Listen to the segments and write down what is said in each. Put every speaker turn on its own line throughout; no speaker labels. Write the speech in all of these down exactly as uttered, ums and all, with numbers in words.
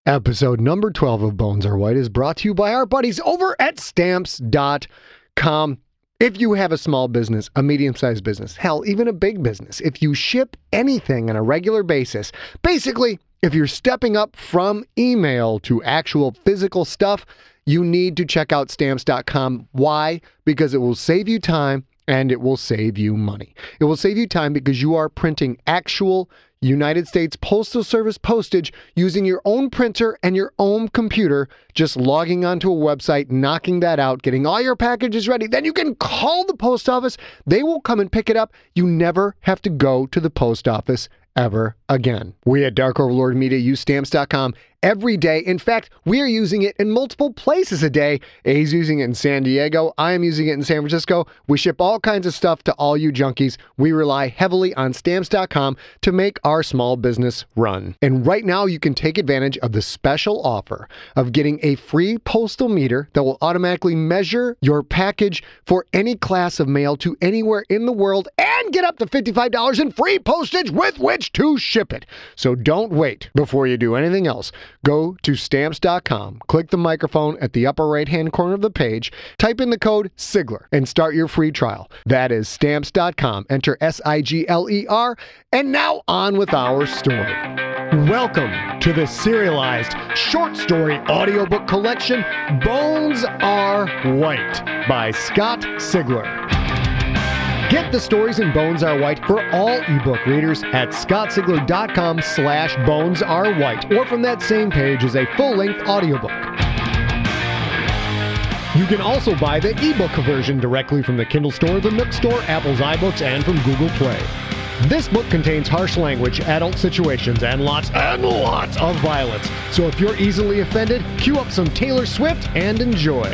Episode number twelve of Bones Are White is brought to you by our buddies over at Stamps dot com. If you have a small business, a medium-sized business, hell, even a big business, if you ship anything on a regular basis, basically, if you're stepping up from email to actual physical stuff, you need to check out Stamps dot com. Why? Because it will save you time and it will save you money. It will save you time because you are printing actual United States Postal Service postage using your own printer and your own computer, just logging onto a website, knocking that out, getting all your packages ready. Then you can call the post office. They will come and pick it up. You never have to go to the post office ever again. We at Dark Overlord Media use Stamps dot com every day. In fact, we are using it in multiple places a day. A's using it in San Diego. I am using it in San Francisco. We ship all kinds of stuff to all you junkies. We rely heavily on Stamps dot com to make our small business run. And right now, you can take advantage of the special offer of getting a free postal meter that will automatically measure your package for any class of mail to anywhere in the world and get up to fifty-five dollars in free postage with which to ship it. So don't wait before you do anything else. Go to Stamps dot com, click the microphone at the upper right-hand corner of the page, type in the code Sigler, and start your free trial. That is Stamps dot com. Enter S I G L E R, and now on with our story. Welcome to the serialized short story audiobook collection, Bones Are White, by Scott Sigler. Get the stories in Bones Are White for all ebook readers at scottsigler dot com slash bones are white, or from that same page is a full-length audiobook. You can also buy the ebook version directly from the Kindle Store, the Nook Store, Apple's iBooks, and from Google Play. This book contains harsh language, adult situations, and lots and lots of violence. So if you're easily offended, cue up some Taylor Swift and enjoy.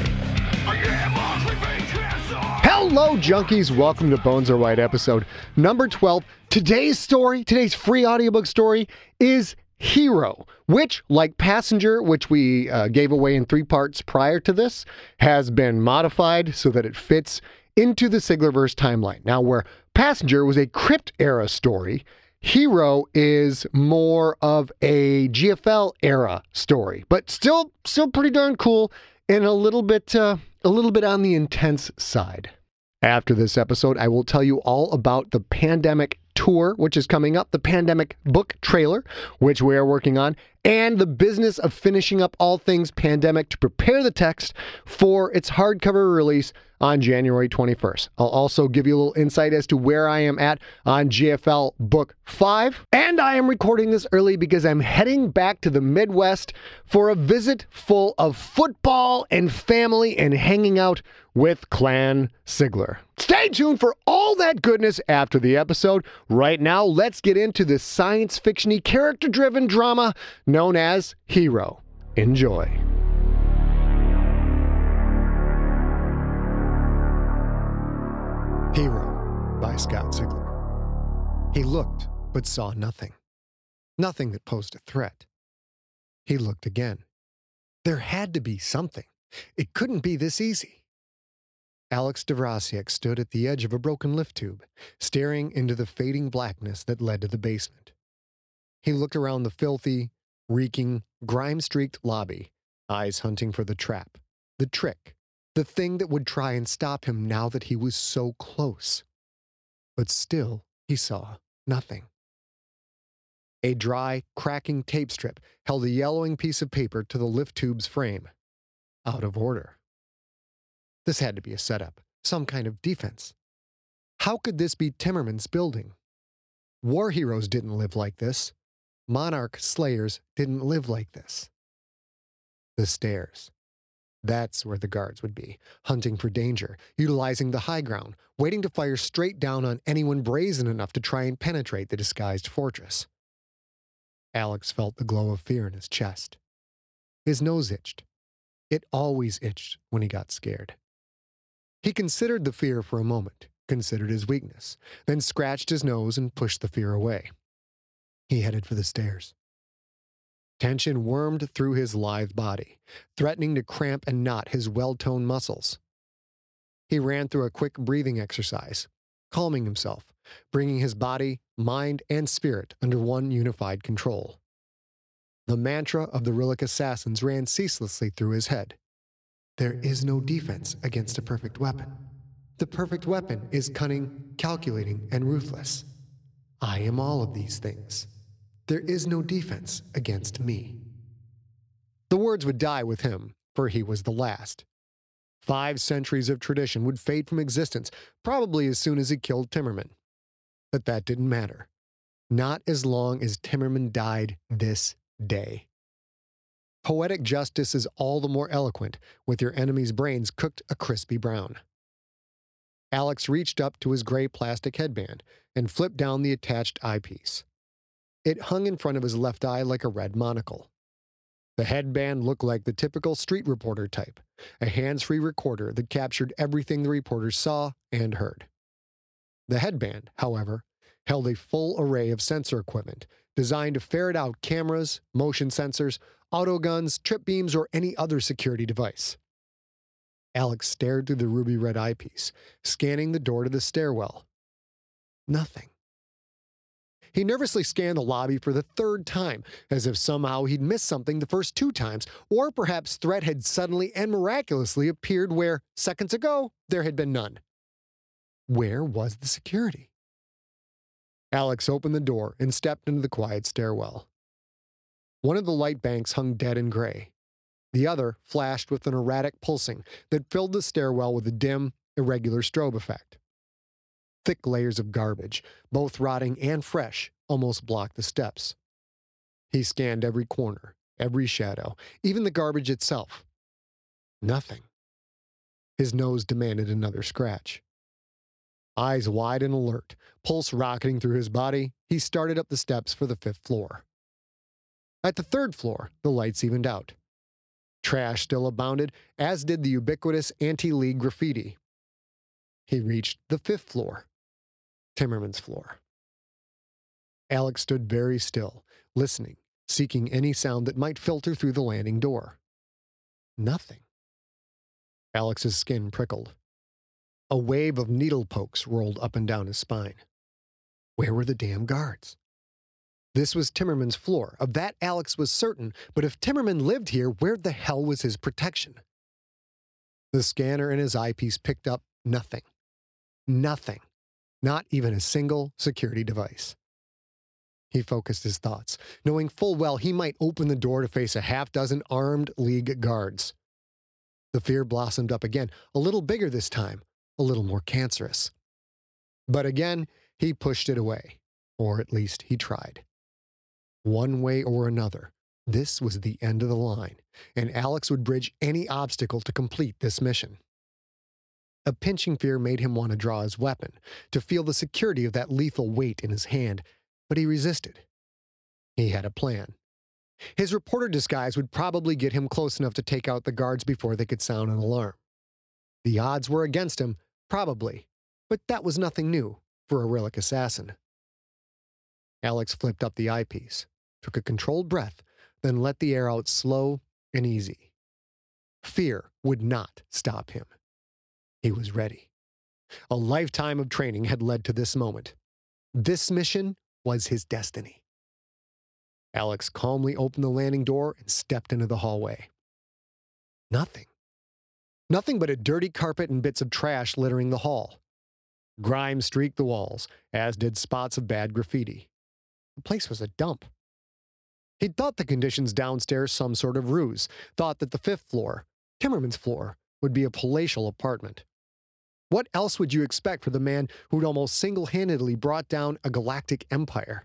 Hello, junkies. Welcome to Bones Are White episode number twelve. Today's story, today's free audiobook story is Hero, which, like Passenger, which we uh, gave away in three parts prior to this, has been modified so that it fits into the Siglerverse timeline. Now, where Passenger was a Crypt-era story, Hero is more of a G F L-era story, but still, still pretty darn cool and a little bit, uh, a little bit on the intense side. After this episode, I will tell you all about the Pandemic Tour, which is coming up, the Pandemic book trailer, which we are working on, and the business of finishing up all things Pandemic to prepare the text for its hardcover release on January twenty-first. I'll also give you a little insight as to where I am at on G F L Book five. And I am recording this early because I'm heading back to the Midwest for a visit full of football and family and hanging out with Clan Sigler. Stay tuned for all that goodness after the episode. Right now, let's get into the science fiction-y, character-driven drama known as Hero. Enjoy. Hero by Scott Sigler. He looked, but saw nothing. Nothing that posed a threat. He looked again. There had to be something. It couldn't be this easy. Alex Devrasiak stood at the edge of a broken lift tube, staring into the fading blackness that led to the basement. He looked around the filthy, reeking, grime-streaked lobby, eyes hunting for the trap, the trick, the thing that would try and stop him now that he was so close. But still, he saw nothing. A dry, cracking tape strip held a yellowing piece of paper to the lift tube's frame. Out of order. This had to be a setup, some kind of defense. How could this be Timmerman's building? War heroes didn't live like this. Monarch slayers didn't live like this. The stairs. That's where the guards would be, hunting for danger, utilizing the high ground, waiting to fire straight down on anyone brazen enough to try and penetrate the disguised fortress. Alex felt the glow of fear in his chest. His nose itched. It always itched when he got scared. He considered the fear for a moment, considered his weakness, then scratched his nose and pushed the fear away. He headed for the stairs. Tension wormed through his lithe body, threatening to cramp and knot his well-toned muscles. He ran through a quick breathing exercise, calming himself, bringing his body, mind, and spirit under one unified control. The mantra of the Rillick assassins ran ceaselessly through his head. There is no defense against a perfect weapon. The perfect weapon is cunning, calculating, and ruthless. I am all of these things. There is no defense against me. The words would die with him, for he was the last. Five centuries of tradition would fade from existence, probably as soon as he killed Timmerman. But that didn't matter. Not as long as Timmerman died this day. Poetic justice is all the more eloquent with your enemy's brains cooked a crispy brown. Alex reached up to his gray plastic headband and flipped down the attached eyepiece. It hung in front of his left eye like a red monocle. The headband looked like the typical street reporter type, a hands-free recorder that captured everything the reporters saw and heard. The headband, however, held a full array of sensor equipment designed to ferret out cameras, motion sensors, autoguns, trip beams, or any other security device. Alex stared through the ruby-red eyepiece, scanning the door to the stairwell. Nothing. He nervously scanned the lobby for the third time, as if somehow he'd missed something the first two times, or perhaps threat had suddenly and miraculously appeared where, seconds ago, there had been none. Where was the security? Alex opened the door and stepped into the quiet stairwell. One of the light banks hung dead and gray. The other flashed with an erratic pulsing that filled the stairwell with a dim, irregular strobe effect. Thick layers of garbage, both rotting and fresh, almost blocked the steps. He scanned every corner, every shadow, even the garbage itself. Nothing. His nose demanded another scratch. Eyes wide and alert, pulse rocketing through his body, he started up the steps for the fifth floor. At the third floor, the lights evened out. Trash still abounded, as did the ubiquitous anti-League graffiti. He reached the fifth floor, Timmerman's floor. Alex stood very still, listening, seeking any sound that might filter through the landing door. Nothing. Alex's skin prickled. A wave of needle pokes rolled up and down his spine. Where were the damn guards? This was Timmerman's floor. Of that Alex was certain, but if Timmerman lived here, where the hell was his protection? The scanner in his eyepiece picked up nothing. Nothing. Not even a single security device. He focused his thoughts, knowing full well he might open the door to face a half dozen armed League guards. The fear blossomed up again, a little bigger this time, a little more cancerous. But again, he pushed it away, or at least he tried. One way or another, this was the end of the line, and Alex would bridge any obstacle to complete this mission. A pinching fear made him want to draw his weapon, to feel the security of that lethal weight in his hand, but he resisted. He had a plan. His reporter disguise would probably get him close enough to take out the guards before they could sound an alarm. The odds were against him, probably, but that was nothing new for a Rillick assassin. Alex flipped up the eyepiece, took a controlled breath, then let the air out slow and easy. Fear would not stop him. He was ready. A lifetime of training had led to this moment. This mission was his destiny. Alex calmly opened the landing door and stepped into the hallway. Nothing. Nothing but a dirty carpet and bits of trash littering the hall. Grime streaked the walls, as did spots of bad graffiti. The place was a dump. He'd thought the conditions downstairs some sort of ruse, thought that the fifth floor, Timmerman's floor, would be a palatial apartment. What else would you expect for the man who'd almost single-handedly brought down a galactic empire?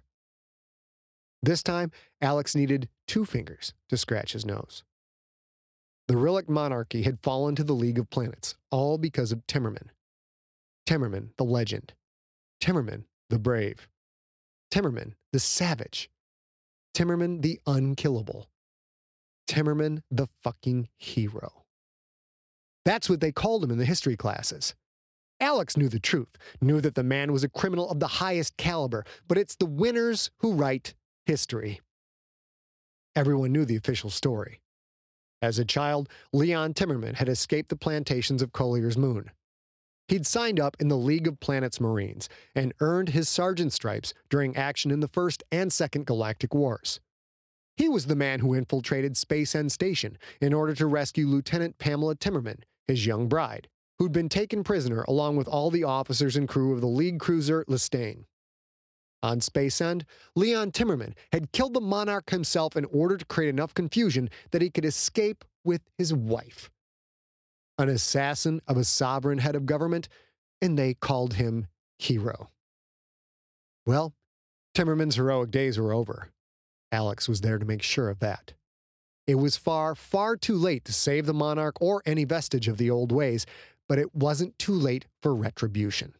This time, Alex needed two fingers to scratch his nose. The Rillick monarchy had fallen to the League of Planets, all because of Timmerman. Timmerman, the legend. Timmerman, the brave. Timmerman, the savage. Timmerman, the unkillable. Timmerman, the fucking hero. That's what they called him in the history classes. Alex knew the truth, knew that the man was a criminal of the highest caliber, but it's the winners who write history. Everyone knew the official story. As a child, Leon Timmerman had escaped the plantations of Collier's Moon. He'd signed up in the League of Planets Marines and earned his sergeant stripes during action in the First and Second Galactic Wars. He was the man who infiltrated Space End Station in order to rescue Lieutenant Pamela Timmerman, his young bride, who'd been taken prisoner along with all the officers and crew of the League cruiser Lestane. On Space End, Leon Timmerman had killed the monarch himself in order to create enough confusion that he could escape with his wife. An assassin of a sovereign head of government, and they called him Hero. Well, Timmerman's heroic days were over. Alex was there to make sure of that. It was far, far too late to save the monarch or any vestige of the old ways, but it wasn't too late for retribution.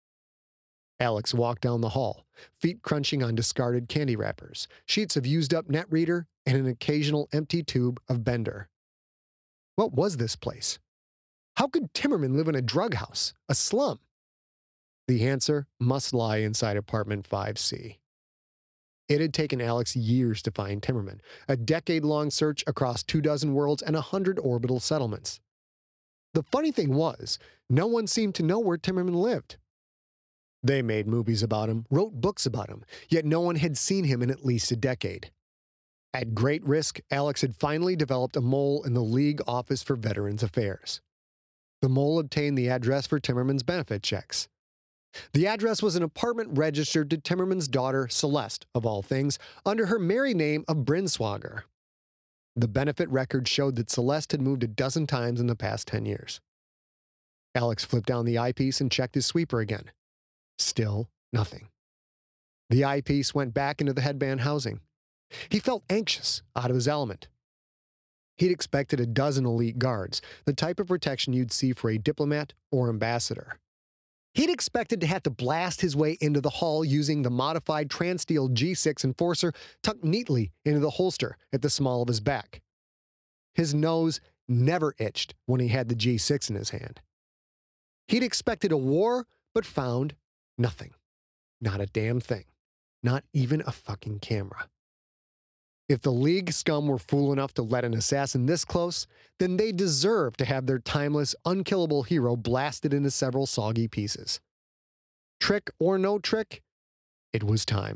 Alex walked down the hall, feet crunching on discarded candy wrappers, sheets of used-up net reader, and an occasional empty tube of Bender. What was this place? How could Timmerman live in a drug house, a slum? The answer must lie inside apartment five C. It had taken Alex years to find Timmerman, a decade-long search across two dozen worlds and a hundred orbital settlements. The funny thing was, no one seemed to know where Timmerman lived. They made movies about him, wrote books about him, yet no one had seen him in at least a decade. At great risk, Alex had finally developed a mole in the League Office for Veterans Affairs. The mole obtained the address for Timmerman's benefit checks. The address was an apartment registered to Timmerman's daughter, Celeste, of all things, under her married name of Brinswager. The benefit record showed that Celeste had moved a dozen times in the past ten years. Alex flipped down the eyepiece and checked his sweeper again. Still nothing. The eyepiece went back into the headband housing. He felt anxious, out of his element. He'd expected a dozen elite guards, the type of protection you'd see for a diplomat or ambassador. He'd expected to have to blast his way into the hall using the modified Transsteel G six Enforcer tucked neatly into the holster at the small of his back. His nose never itched when he had the G six in his hand. He'd expected a war, but found nothing. Not a damn thing. Not even a fucking camera. If the League scum were fool enough to let an assassin this close, then they deserve to have their timeless, unkillable hero blasted into several soggy pieces. Trick or no trick, it was time.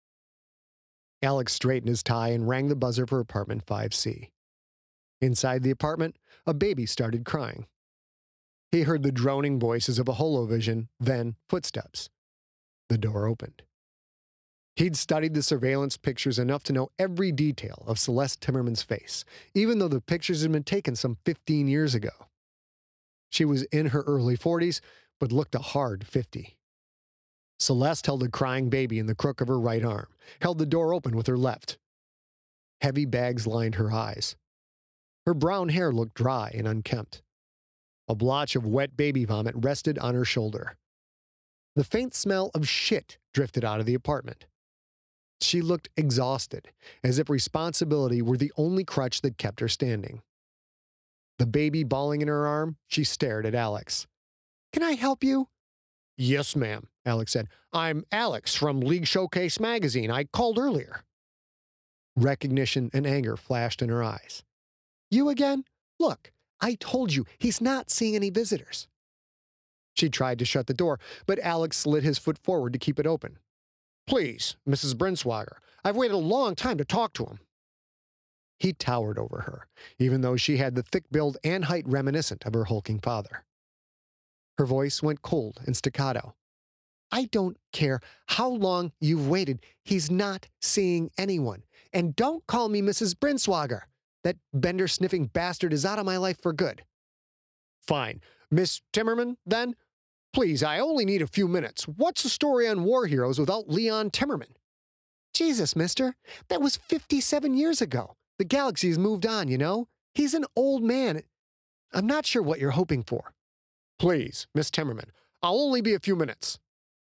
Alex straightened his tie and rang the buzzer for apartment five C. Inside the apartment, a baby started crying. He heard the droning voices of a holovision, then footsteps. The door opened. He'd studied the surveillance pictures enough to know every detail of Celeste Timmerman's face, even though the pictures had been taken some fifteen years ago. She was in her early forties, but looked a hard fifty. Celeste held a crying baby in the crook of her right arm, held the door open with her left. Heavy bags lined her eyes. Her brown hair looked dry and unkempt. A blotch of wet baby vomit rested on her shoulder. The faint smell of shit drifted out of the apartment. She looked exhausted, as if responsibility were the only crutch that kept her standing. The baby bawling in her arm, she stared at Alex. "Can I help you?" "Yes, ma'am," Alex said. "I'm Alex from League Showcase magazine. I called earlier." Recognition and anger flashed in her eyes. "You again? Look, I told you, he's not seeing any visitors." She tried to shut the door, but Alex slid his foot forward to keep it open. "Please, Missus Brinswager, I've waited a long time to talk to him." He towered over her, even though she had the thick build and height reminiscent of her hulking father. Her voice went cold and staccato. "I don't care how long you've waited, he's not seeing anyone. And don't call me Missus Brinswager. That Bender-sniffing bastard is out of my life for good." "Fine. Miss Timmerman, then? Please, I only need a few minutes. What's the story on War Heroes without Leon Timmerman?" "Jesus, mister, that was fifty-seven years ago. The galaxy has moved on, you know. He's an old man. I'm not sure what you're hoping for." "Please, Miss Timmerman, I'll only be a few minutes."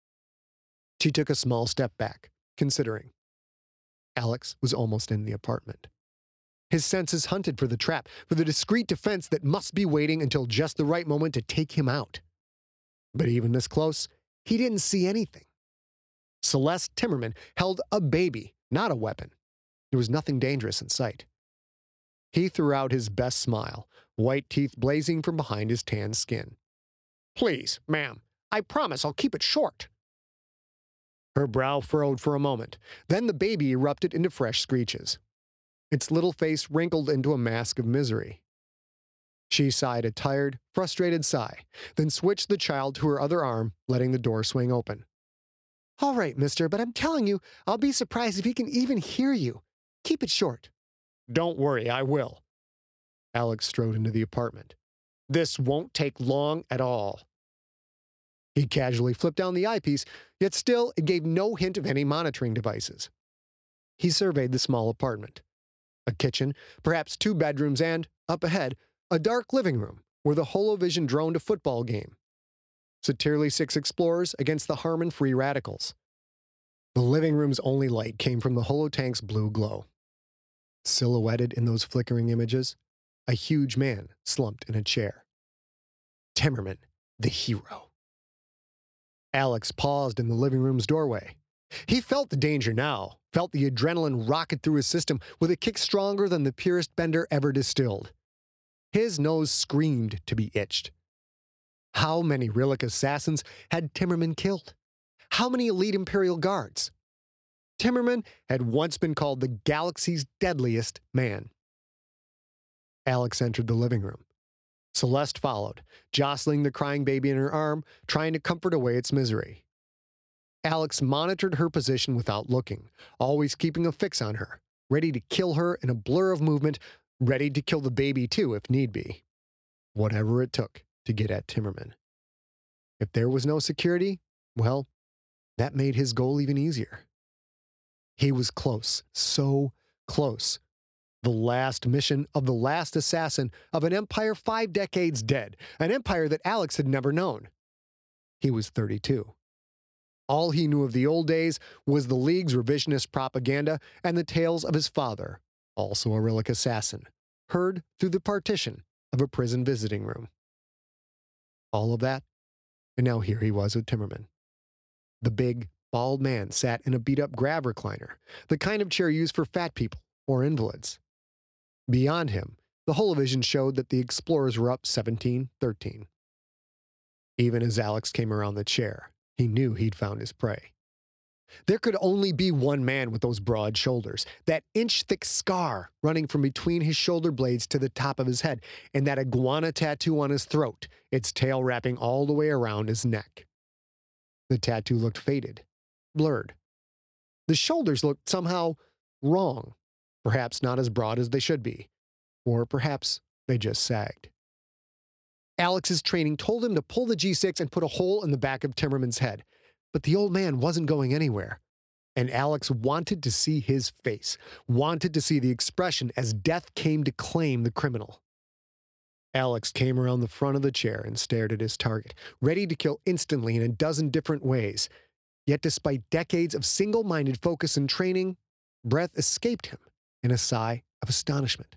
She took a small step back, considering. Alex was almost in the apartment. His senses hunted for the trap, for the discreet defense that must be waiting until just the right moment to take him out. But even this close, he didn't see anything. Celeste Timmerman held a baby, not a weapon. There was nothing dangerous in sight. He threw out his best smile, white teeth blazing from behind his tan skin. "Please, ma'am, I promise I'll keep it short." Her brow furrowed for a moment. Then the baby erupted into fresh screeches. its little face wrinkled into a mask of misery. She sighed a tired, frustrated sigh, then switched the child to her other arm, letting the door swing open. All right, mister, but I'm telling you, I'll be surprised if he can even hear you. Keep it short. Don't worry, I will. Alex strode into the apartment. This won't take long at all. He casually flipped down the eyepiece, yet still it gave no hint of any monitoring devices. He surveyed the small apartment. A kitchen, perhaps two bedrooms, and, up ahead, a dark living room where the Holovision droned a football game. Satirli six explorers against the Harmon Free Radicals. The living room's only light came from the holotank's blue glow. Silhouetted in those flickering images, a huge man slumped in a chair. Timmerman, the hero. Alex paused in the living room's doorway. He felt the danger now, felt the adrenaline rocket through his system with a kick stronger than the purest Bender ever distilled. His nose screamed to be itched. How many Rillick assassins had Timmerman killed? How many elite Imperial guards? Timmerman had once been called the galaxy's deadliest man. Alex entered the living room. Celeste followed, jostling the crying baby in her arm, trying to comfort away its misery. Alex monitored her position without looking, always keeping a fix on her, ready to kill her in a blur of movement, ready to kill the baby too if need be. Whatever it took to get at Timmerman. If there was no security, well, that made his goal even easier. He was close, so close. The last mission of the last assassin of an empire five decades dead, an empire that Alex had never known. He was thirty-two. All he knew of the old days was the League's revisionist propaganda and the tales of his father, also a Rillick assassin, heard through the partition of a prison visiting room. All of that, and now here he was with Timmerman. The big, bald man sat in a beat-up grav recliner, the kind of chair used for fat people or invalids. Beyond him, the holovision showed that the explorers were up seventeen thirteen. Even as Alex came around the chair, he knew he'd found his prey. There could only be one man with those broad shoulders, that inch-thick scar running from between his shoulder blades to the top of his head, and that iguana tattoo on his throat, its tail wrapping all the way around his neck. The tattoo looked faded, blurred. The shoulders looked somehow wrong, perhaps not as broad as they should be, or perhaps they just sagged. Alex's training told him to pull the G six and put a hole in the back of Timmerman's head, but the old man wasn't going anywhere. And Alex wanted to see his face, wanted to see the expression as death came to claim the criminal. Alex came around the front of the chair and stared at his target, ready to kill instantly in a dozen different ways. Yet despite decades of single-minded focus and training, breath escaped him in a sigh of astonishment.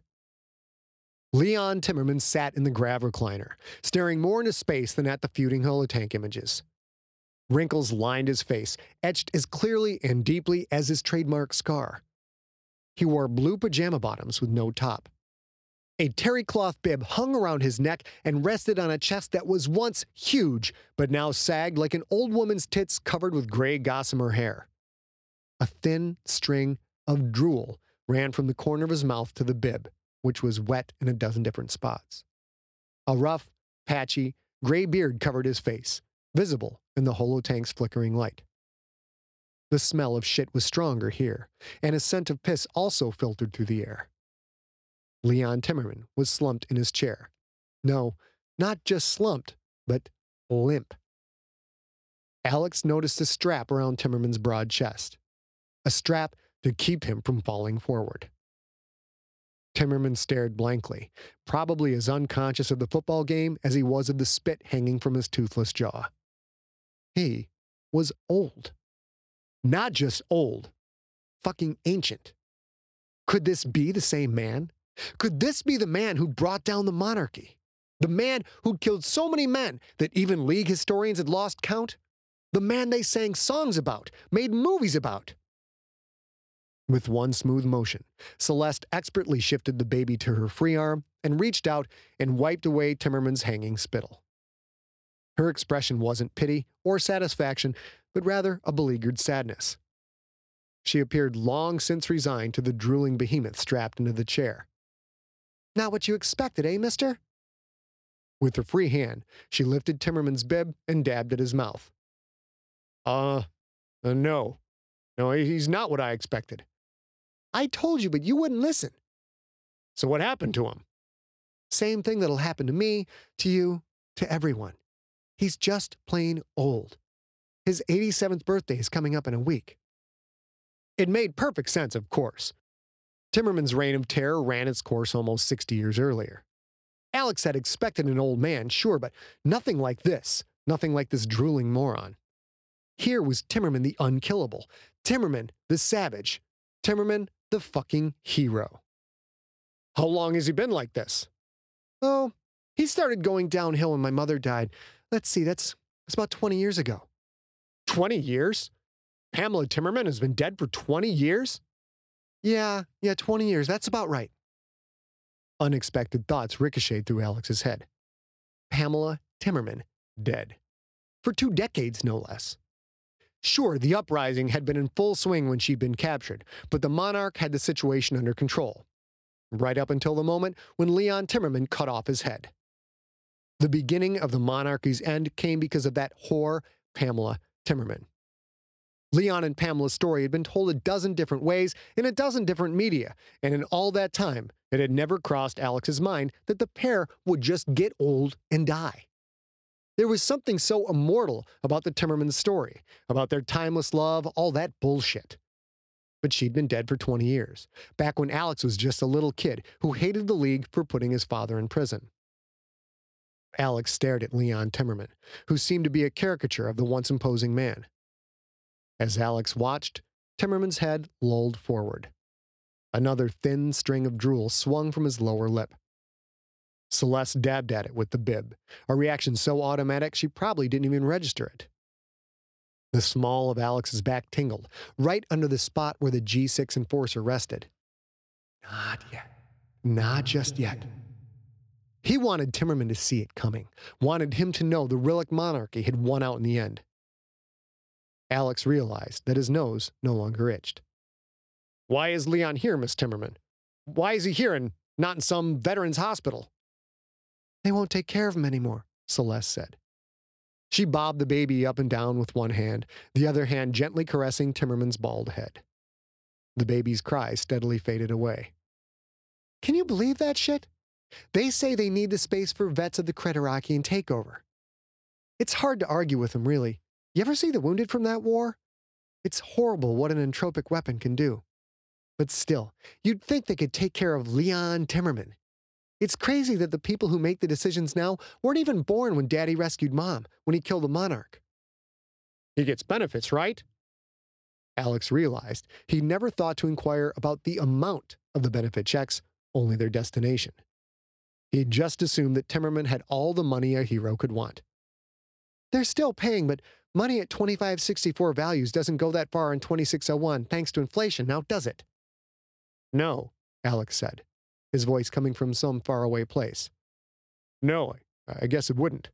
Leon Timmerman sat in the grav recliner, staring more into space than at the feuding holotank images. Wrinkles lined his face, etched as clearly and deeply as his trademark scar. He wore blue pajama bottoms with no top. A terry cloth bib hung around his neck and rested on a chest that was once huge, but now sagged like an old woman's tits covered with gray gossamer hair. A thin string of drool ran from the corner of his mouth to the bib, which was wet in a dozen different spots. A rough, patchy, gray beard covered his face, visible in the holotank's flickering light. The smell of shit was stronger here, and a scent of piss also filtered through the air. Leon Timmerman was slumped in his chair. No, not just slumped, but limp. Alex noticed a strap around Timmerman's broad chest. A strap to keep him from falling forward. Timmerman stared blankly, probably as unconscious of the football game as he was of the spit hanging from his toothless jaw. He was old. Not just old, fucking ancient. Could this be the same man? Could this be the man who'd brought down the monarchy? The man who'd killed so many men that even League historians had lost count? The man they sang songs about, made movies about? With one smooth motion, Celeste expertly shifted the baby to her free arm and reached out and wiped away Timmerman's hanging spittle. Her expression wasn't pity or satisfaction, but rather a beleaguered sadness. She appeared long since resigned to the drooling behemoth strapped into the chair. Not what you expected, eh, mister? With her free hand, she lifted Timmerman's bib and dabbed at his mouth. Uh, uh no. No, he's not what I expected. I told you, but you wouldn't listen. So what happened to him? Same thing that'll happen to me, to you, to everyone. He's just plain old. His eighty-seventh birthday is coming up in a week. It made perfect sense, of course. Timmerman's reign of terror ran its course almost sixty years earlier. Alex had expected an old man, sure, but nothing like this. Nothing like this drooling moron. Here was Timmerman the unkillable. Timmerman the savage. Timmerman the fucking hero. How long has he been like this? Oh, he started going downhill when my mother died. Let's see, that's, that's about twenty years ago. twenty years? Pamela Timmerman has been dead for twenty years? Yeah, yeah, twenty years. That's about right. Unexpected thoughts ricocheted through Alex's head. Pamela Timmerman, dead. For two decades, no less. Sure, the uprising had been in full swing when she'd been captured, but the monarch had the situation under control. Right up until the moment when Leon Timmerman cut off his head. The beginning of the monarchy's end came because of that whore, Pamela Timmerman. Leon and Pamela's story had been told a dozen different ways in a dozen different media, and in all that time, it had never crossed Alex's mind that the pair would just get old and die. There was something so immortal about the Timmerman story, about their timeless love, all that bullshit. But she'd been dead for twenty years, back when Alex was just a little kid who hated the League for putting his father in prison. Alex stared at Leon Timmerman, who seemed to be a caricature of the once imposing man. As Alex watched, Timmerman's head lolled forward. Another thin string of drool swung from his lower lip. Celeste dabbed at it with the bib, a reaction so automatic she probably didn't even register it. The small of Alex's back tingled, right under the spot where the G six enforcer rested. Not yet. Not just yet. He wanted Timmerman to see it coming, wanted him to know the Rillick monarchy had won out in the end. Alex realized that his nose no longer itched. Why is Leon here, Miss Timmerman? Why is he here and not in some veterans hospital? They won't take care of him anymore, Celeste said. She bobbed the baby up and down with one hand, the other hand gently caressing Timmerman's bald head. The baby's cry steadily faded away. Can you believe that shit? They say they need the space for vets of the Creterakian takeover. It's hard to argue with them, really. You ever see the wounded from that war? It's horrible what an entropic weapon can do. But still, you'd think they could take care of Leon Timmerman. It's crazy that the people who make the decisions now weren't even born when Daddy rescued Mom, when he killed the monarch. He gets benefits, right? Alex realized he'd never thought to inquire about the amount of the benefit checks, only their destination. He'd just assumed that Timmerman had all the money a hero could want. They're still paying, but money at twenty-five sixty-four values doesn't go that far in twenty-six oh one thanks to inflation, now does it? No, Alex said, his voice coming from some faraway place. No, I guess it wouldn't.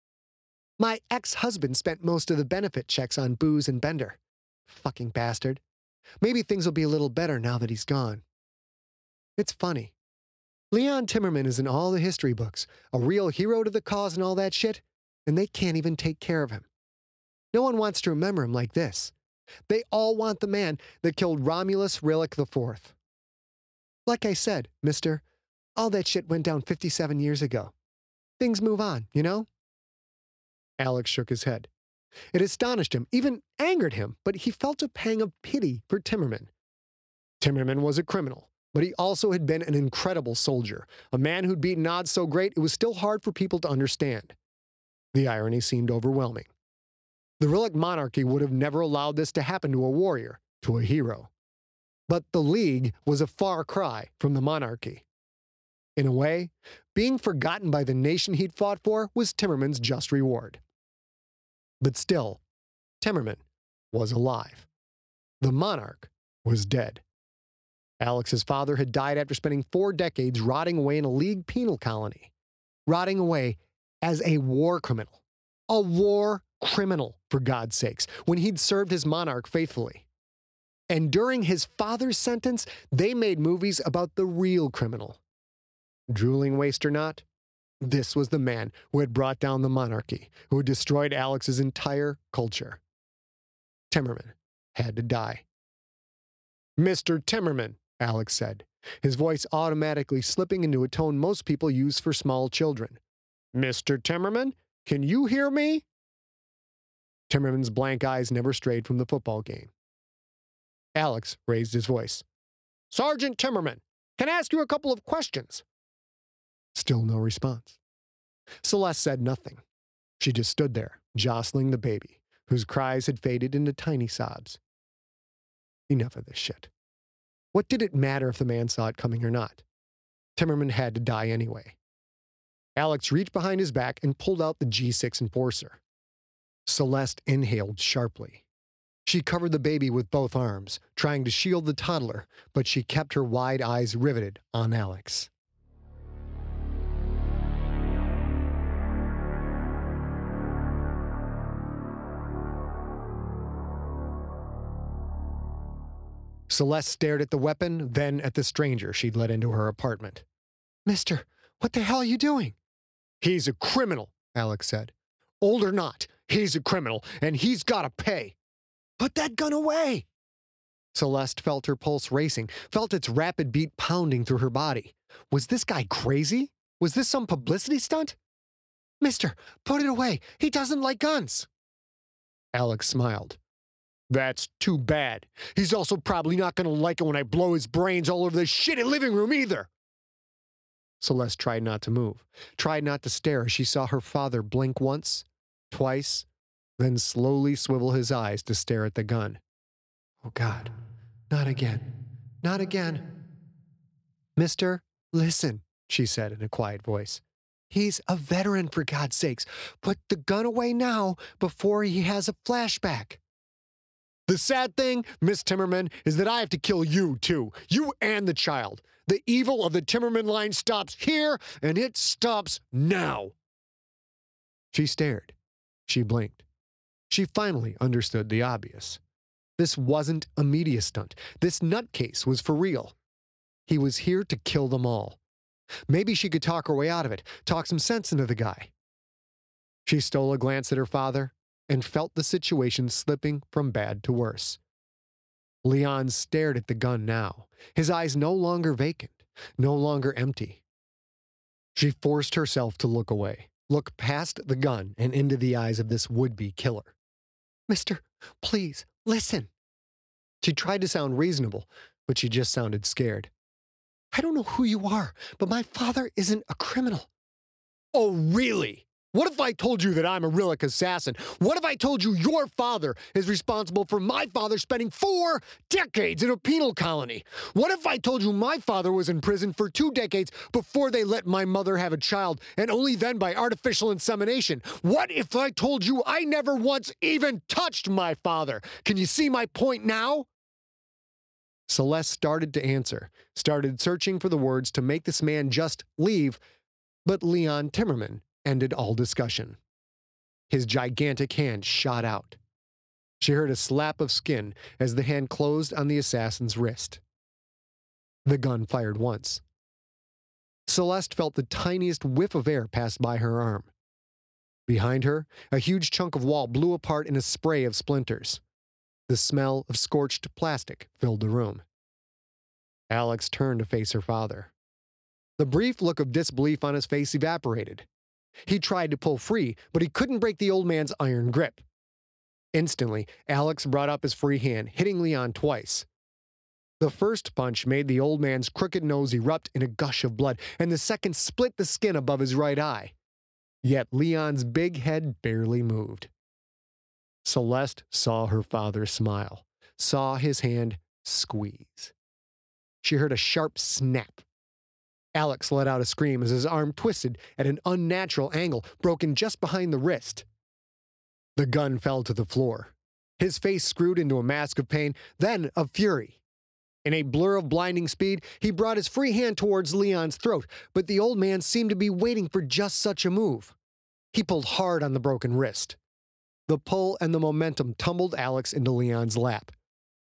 My ex-husband spent most of the benefit checks on booze and Bender. Fucking bastard. Maybe things will be a little better now that he's gone. It's funny. Leon Timmerman is in all the history books, a real hero to the cause and all that shit, and they can't even take care of him. No one wants to remember him like this. They all want the man that killed Romulus Rillick the Fourth. Like I said, mister, all that shit went down fifty-seven years ago. Things move on, you know? Alex shook his head. It astonished him, even angered him, but he felt a pang of pity for Timmerman. Timmerman was a criminal, but he also had been an incredible soldier, a man who'd beaten odds so great it was still hard for people to understand. The irony seemed overwhelming. The Rillick monarchy would have never allowed this to happen to a warrior, to a hero. But the League was a far cry from the monarchy. In a way, being forgotten by the nation he'd fought for was Timmerman's just reward. But still, Timmerman was alive. The monarch was dead. Alex's father had died after spending four decades rotting away in a League penal colony. Rotting away as a war criminal. A war criminal, for God's sakes, when he'd served his monarch faithfully. And during his father's sentence, they made movies about the real criminal. Drooling waste or not, this was the man who had brought down the monarchy, who had destroyed Alex's entire culture. Timmerman had to die. "Mister Timmerman," Alex said, his voice automatically slipping into a tone most people use for small children. "Mister Timmerman, can you hear me?" Timmerman's blank eyes never strayed from the football game. Alex raised his voice. "Sergeant Timmerman, can I ask you a couple of questions?" Still no response. Celeste said nothing. She just stood there, jostling the baby, whose cries had faded into tiny sobs. Enough of this shit. What did it matter if the man saw it coming or not? Timmerman had to die anyway. Alex reached behind his back and pulled out the G six Enforcer. Celeste inhaled sharply. She covered the baby with both arms, trying to shield the toddler, but she kept her wide eyes riveted on Alex. Celeste stared at the weapon, then at the stranger she'd let into her apartment. "Mister, what the hell are you doing?" "He's a criminal," Alex said. "Old or not, he's a criminal, and he's gotta pay." "Put that gun away!" Celeste felt her pulse racing, felt its rapid beat pounding through her body. Was this guy crazy? Was this some publicity stunt? "Mister, put it away. He doesn't like guns." Alex smiled. "That's too bad. He's also probably not going to like it when I blow his brains all over the shitty living room either." Celeste tried not to move, tried not to stare as she saw her father blink once, twice, then slowly swivel his eyes to stare at the gun. "Oh God, not again, not again." "Mister, listen," she said in a quiet voice. "He's a veteran, for God's sakes. Put the gun away now before he has a flashback." "The sad thing, Miss Timmerman, is that I have to kill you, too. You and the child. The evil of the Timmerman line stops here, and it stops now." She stared. She blinked. She finally understood the obvious. This wasn't a media stunt. This nutcase was for real. He was here to kill them all. Maybe she could talk her way out of it, talk some sense into the guy. She stole a glance at her father and felt the situation slipping from bad to worse. Leon stared at the gun now, his eyes no longer vacant, no longer empty. She forced herself to look away, look past the gun and into the eyes of this would-be killer. "Mister, please, listen." She tried to sound reasonable, but she just sounded scared. "I don't know who you are, but my father isn't a criminal." "Oh, really? What if I told you that I'm a Rillick assassin? What if I told you your father is responsible for my father spending four decades in a penal colony? What if I told you my father was in prison for two decades before they let my mother have a child, and only then by artificial insemination? What if I told you I never once even touched my father? Can you see my point now?" Celeste started to answer, started searching for the words to make this man just leave, but Leon Timmerman ended all discussion. His gigantic hand shot out. She heard a slap of skin as the hand closed on the assassin's wrist. The gun fired once. Celeste felt the tiniest whiff of air pass by her arm. Behind her, a huge chunk of wall blew apart in a spray of splinters. The smell of scorched plastic filled the room. Alex turned to face her father. The brief look of disbelief on his face evaporated. He tried to pull free, but he couldn't break the old man's iron grip. Instantly, Alex brought up his free hand, hitting Leon twice. The first punch made the old man's crooked nose erupt in a gush of blood, and the second split the skin above his right eye. Yet Leon's big head barely moved. Celeste saw her father smile, saw his hand squeeze. She heard a sharp snap. Alex let out a scream as his arm twisted at an unnatural angle, broken just behind the wrist. The gun fell to the floor. His face screwed into a mask of pain, then of fury. In a blur of blinding speed, he brought his free hand towards Leon's throat, but the old man seemed to be waiting for just such a move. He pulled hard on the broken wrist. The pull and the momentum tumbled Alex into Leon's lap.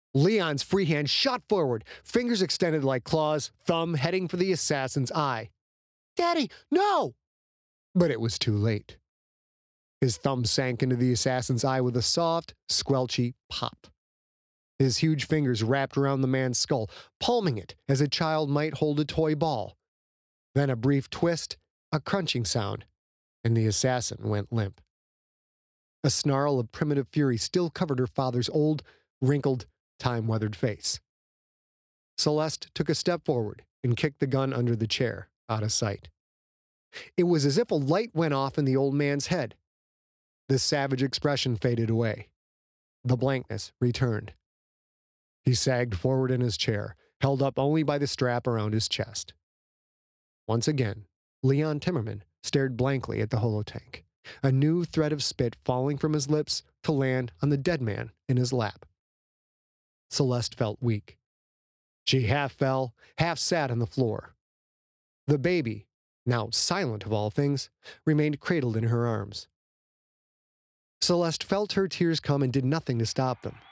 Leon's free hand shot forward, fingers extended like claws, thumb heading for the assassin's eye. "Daddy, no!" But it was too late. His thumb sank into the assassin's eye with a soft, squelchy pop. His huge fingers wrapped around the man's skull, palming it as a child might hold a toy ball. Then a brief twist, a crunching sound, and the assassin went limp. A snarl of primitive fury still covered her father's old, wrinkled, time-weathered face. Celeste took a step forward and kicked the gun under the chair, out of sight. It was as if a light went off in the old man's head. The savage expression faded away. The blankness returned. He sagged forward in his chair, held up only by the strap around his chest. Once again, Leon Timmerman stared blankly at the holotank, a new thread of spit falling from his lips to land on the dead man in his lap. Celeste felt weak. She half fell, half sat on the floor. The baby, now silent of all things, remained cradled in her arms. Celeste felt her tears come and did nothing to stop them.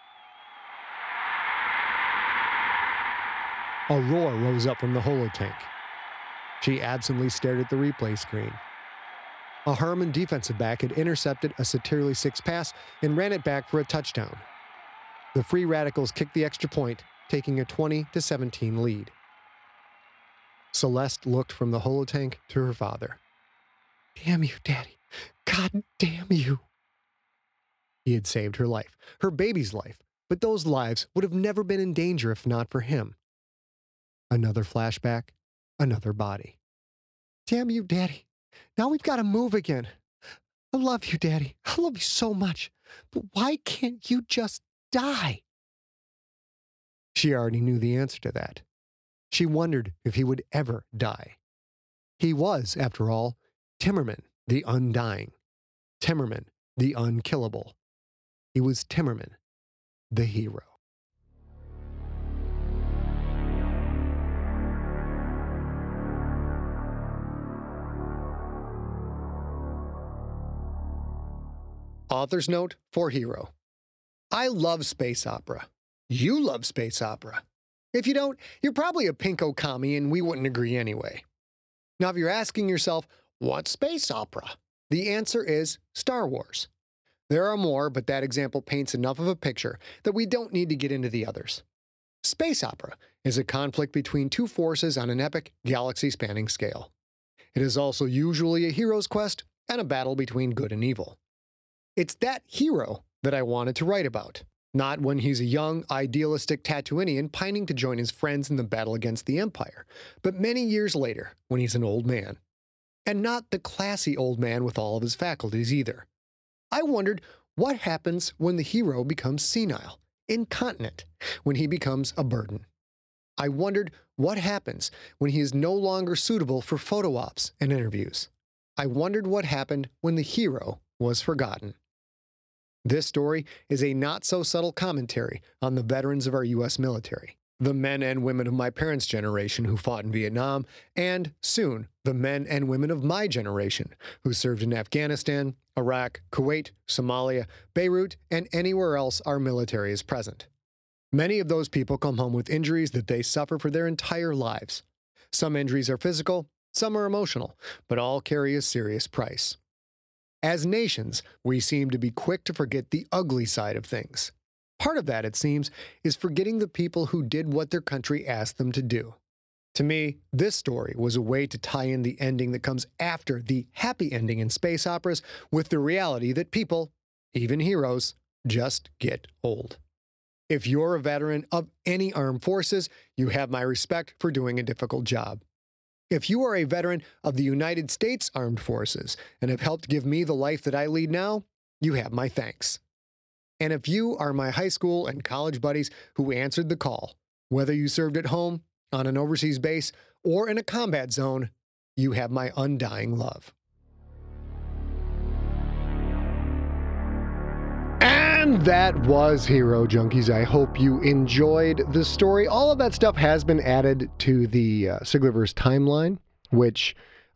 A roar rose up from the holotank. She absently stared at the replay screen. A Harmon defensive back had intercepted a Satirli six pass and ran it back for a touchdown. The Free Radicals kicked the extra point, taking a twenty to seventeen lead. Celeste looked from the holotank to her father. "Damn you, Daddy. God damn you." He had saved her life, her baby's life, but those lives would have never been in danger if not for him. Another flashback, another body. "Damn you, Daddy. Now we've got to move again. I love you, Daddy. I love you so much. But why can't you just die?" She already knew the answer to that. She wondered if he would ever die. He was, after all, Timmerman, the undying. Timmerman, the unkillable. He was Timmerman, the hero. Author's note for Hero. I love space opera. You love space opera. If you don't, you're probably a pinko commie and we wouldn't agree anyway. Now, if you're asking yourself, what's space opera? The answer is Star Wars. There are more, but that example paints enough of a picture that we don't need to get into the others. Space opera is a conflict between two forces on an epic, galaxy-spanning scale. It is also usually a hero's quest and a battle between good and evil. It's that hero that I wanted to write about, not when he's a young, idealistic Tatooinean pining to join his friends in the battle against the Empire, but many years later when he's an old man. And not the classy old man with all of his faculties either. I wondered what happens when the hero becomes senile, incontinent, when he becomes a burden. I wondered what happens when he is no longer suitable for photo ops and interviews. I wondered what happened when the hero was forgotten. This story is a not-so-subtle commentary on the veterans of our U S military, the men and women of my parents' generation who fought in Vietnam, and, soon, the men and women of my generation who served in Afghanistan, Iraq, Kuwait, Somalia, Beirut, and anywhere else our military is present. Many of those people come home with injuries that they suffer for their entire lives. Some injuries are physical, some are emotional, but all carry a serious price. As nations, we seem to be quick to forget the ugly side of things. Part of that, it seems, is forgetting the people who did what their country asked them to do. To me, this story was a way to tie in the ending that comes after the happy ending in space operas with the reality that people, even heroes, just get old. If you're a veteran of any armed forces, you have my respect for doing a difficult job. If you are a veteran of the United States Armed Forces and have helped give me the life that I lead now, you have my thanks. And if you are my high school and college buddies who answered the call, whether you served at home, on an overseas base, or in a combat zone, you have my undying love. And that was Hero Junkies. I hope you enjoyed the story. All of that stuff has been added to the uh, Siglerverse timeline, which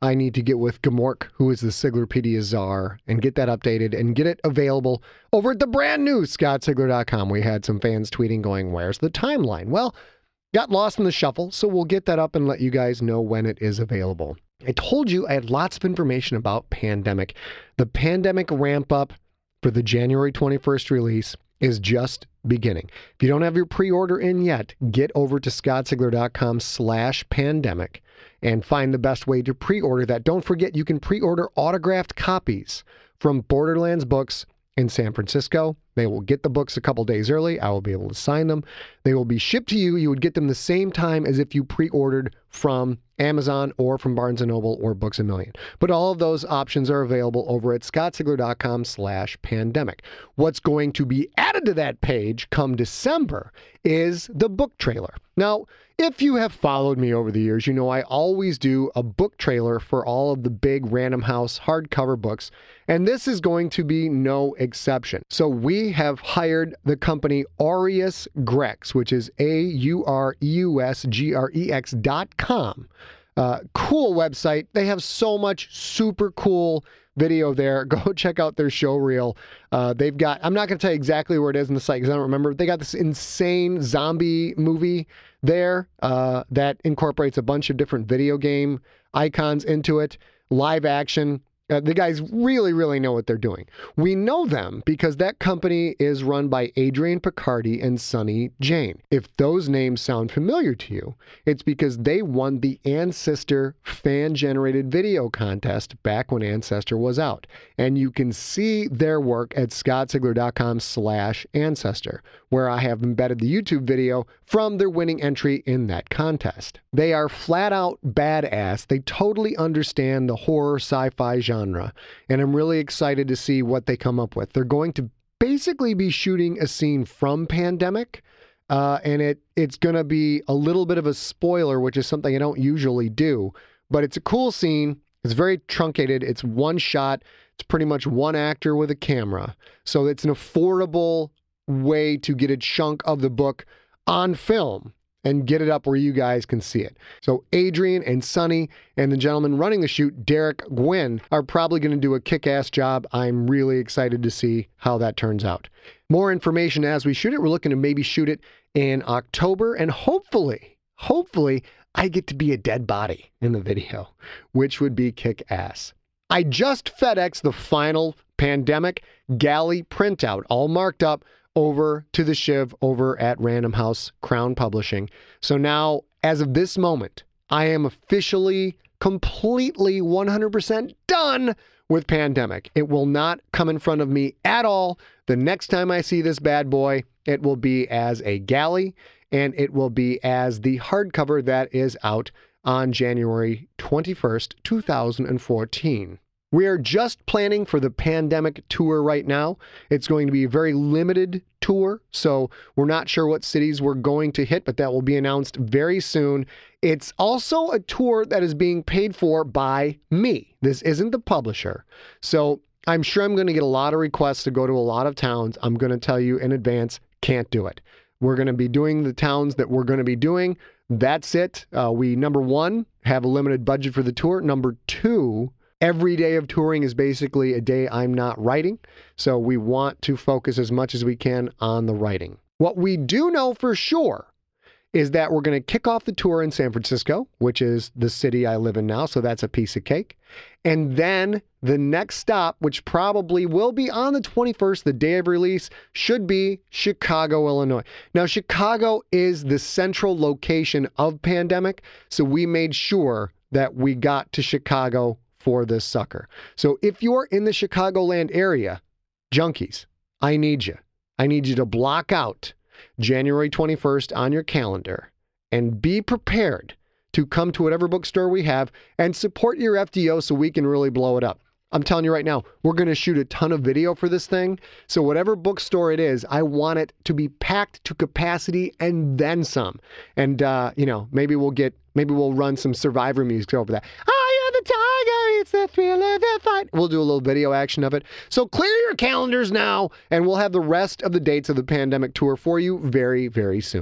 I need to get with Gamork, who is the Siglerpedia czar, and get that updated and get it available over at the brand new Scott Sigler dot com. We had some fans tweeting going, where's the timeline? Well, got lost in the shuffle, so we'll get that up and let you guys know when it is available. I told you I had lots of information about Pandemic. The Pandemic ramp-up for the January twenty-first release is just beginning. If you don't have your pre-order in yet, get over to Scott Sigler dot com slash pandemic and find the best way to pre-order that. Don't forget, you can pre-order autographed copies from Borderlands Books in San Francisco. They will get the books a couple days early. I will be able to sign them. They will be shipped to you. You would get them the same time as if you pre-ordered from Amazon or from Barnes and Noble or Books A Million. But all of those options are available over at Scott Sigler dot com slash pandemic. What's going to be added to that page come December is the book trailer. Now, if you have followed me over the years, you know I always do a book trailer for all of the big Random House hardcover books, and this is going to be no exception. So we have hired the company Aureus Grex, which is A U R E U S G R E X dot com. Uh, cool website. They have so much super cool video there. Go check out their show reel. Uh, they've got, I'm not going to tell you exactly where it is in the site because I don't remember. They got this insane zombie movie there uh, that incorporates a bunch of different video game icons into it. Live action. Uh, the guys really, really know what they're doing. We know them because that company is run by Adrian Picardi and Sonny Jane. If those names sound familiar to you, it's because they won the Ancestor fan-generated video contest back when Ancestor was out. And you can see their work at Scott Sigler dot com slash ancestor, where I have embedded the YouTube video from their winning entry in that contest. They are flat out badass. They totally understand the horror sci-fi genre, and I'm really excited to see what they come up with. They're going to basically be shooting a scene from Pandemic, uh, and it it's going to be a little bit of a spoiler, which is something I don't usually do, but it's a cool scene. It's very truncated. It's one shot. It's pretty much one actor with a camera, so it's an affordable way to get a chunk of the book on film and get it up where you guys can see it. So Adrian and Sonny and the gentleman running the shoot, Derek Gwynn, are probably going to do a kick-ass job. I'm really excited to see how that turns out. More information as we shoot it. We're looking to maybe shoot it in October, and hopefully, hopefully, I get to be a dead body in the video, which would be kick-ass. I just FedExed the final Pandemic galley printout, all marked up, over to the Shiv over at Random House Crown Publishing. So now, as of this moment, I am officially, completely, one hundred percent done with Pandemic. It will not come in front of me at all. The next time I see this bad boy, it will be as a galley, and it will be as the hardcover that is out on January twenty-first, two thousand fourteen. We are just planning for the Pandemic tour right now. It's going to be a very limited tour, so we're not sure what cities we're going to hit, but that will be announced very soon. It's also a tour that is being paid for by me. This isn't the publisher. So I'm sure I'm going to get a lot of requests to go to a lot of towns. I'm going to tell you in advance, can't do it. We're going to be doing the towns that we're going to be doing. That's it. Uh, we, number one, have a limited budget for the tour. Number two, every day of touring is basically a day I'm not writing, so we want to focus as much as we can on the writing. What we do know for sure is that we're going to kick off the tour in San Francisco, which is the city I live in now, so that's a piece of cake. And then the next stop, which probably will be on the twenty-first, the day of release, should be Chicago, Illinois. Now, Chicago is the central location of Pandemic, so we made sure that we got to Chicago for this sucker. So if you're in the Chicagoland area, junkies, I need you. I need you to block out January twenty-first on your calendar and be prepared to come to whatever bookstore we have and support your F D O so we can really blow it up. I'm telling you right now, we're going to shoot a ton of video for this thing. So whatever bookstore it is, I want it to be packed to capacity and then some. And, uh, you know, maybe we'll get, maybe we'll run some Survivor music over that. I am the tiger, it's the thrill of the fight. We'll do a little video action of it. So clear your calendars now, and we'll have the rest of the dates of the Pandemic tour for you very, very soon.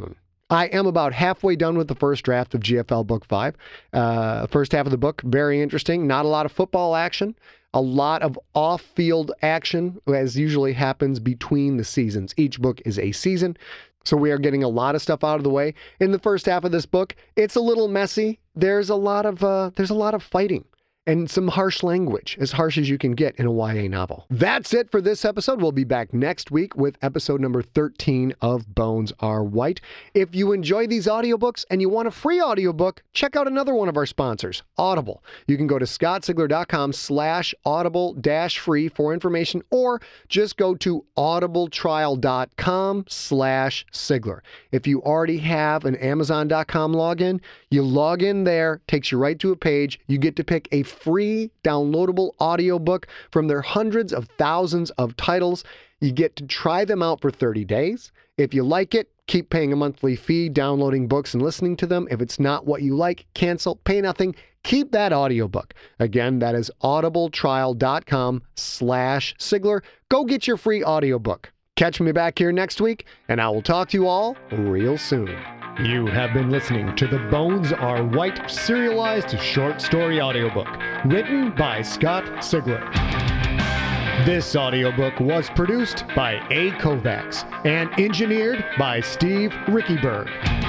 I am about halfway done with the first draft of G F L Book five. Uh, first half of the book, very interesting. Not a lot of football action. A lot of off-field action, as usually happens between the seasons. Each book is a season, so we are getting a lot of stuff out of the way. In the first half of this book, it's a little messy. There's a lot of uh, there's a lot of fighting and some harsh language, as harsh as you can get in a Y A novel. That's it for this episode. We'll be back next week with episode number thirteen of Bones Are White. If you enjoy these audiobooks and you want a free audiobook, check out another one of our sponsors, Audible. You can go to scottsigler.com slash audible dash free for information, or just go to audibletrial.com slash Sigler. If you already have an amazon dot com login, you log in there, takes you right to a page. You get to pick a free downloadable audiobook from their hundreds of thousands of titles. You get to try them out for thirty days. If you like it, keep paying a monthly fee, downloading books and listening to them. If it's not what you like, cancel, pay nothing, keep that audiobook. Again, that is audibletrial.com slash Sigler. Go get your free audiobook. Catch me back here next week, and I will talk to you all real soon. You have been listening to the Bones Are White serialized short story audiobook, written by Scott Sigler. This audiobook was produced by A. Kovacs and engineered by Steve Rickyberg.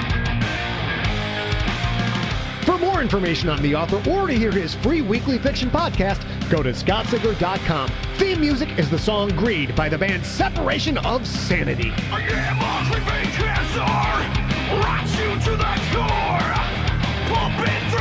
For more information on the author or to hear his free weekly fiction podcast, go to scott sigler dot com. Theme music is the song Greed by the band Separation of Sanity. I am a creeping cancer, rots you to the core, pump it